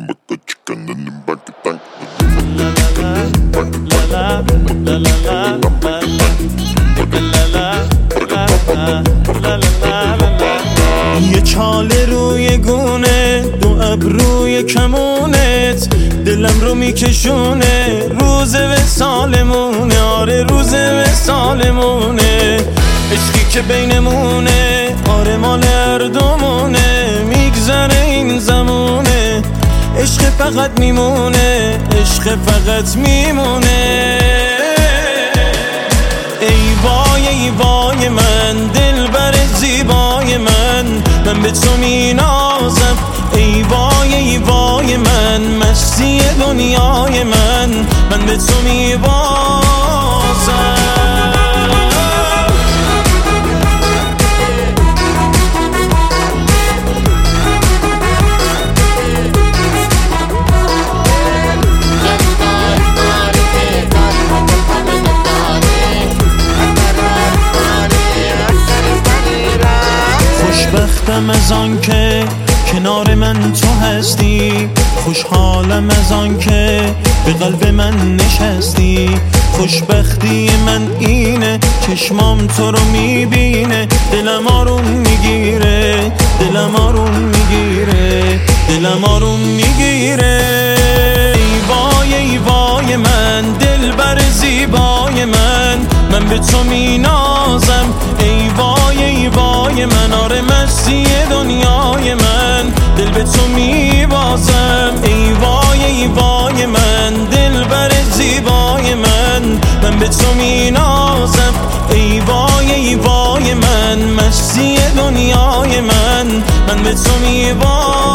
with the chicken and then back it down. یه چاله روی گونه، دو ابروی کمونت، دلم رو میکشونه. روز وصالمونه، آره روز وصالمونه. عشقی که بینمونه، آره مال هر دومونه. میگذره این زمونه، عشق فقط میمونه، عشق فقط میمونه. ای وای ای وای من، دلبر زیبای من به تو مینازم. ای وای ای وای من، مستی دنیای من به تو میبازم. خوشبختم از آن که کنار من تو هستی، خوشحالم از آن که به قلب من نشستی. خوشبختی من اینه، چشمام تو رو میبینه، دلم آروم میگیره، دلم آروم میگیره، دلم آروم میگیره. ای وای ای وای من، دلبر زیبای من به تو مینازم. ای وای ای وای من، آره مستی دنیای من دل به تو میبازم. ای وای ای وای من، دلبر زیبای من به تو مینازم. ای وای ای وای من، مستی دنیای من به تو میبازم.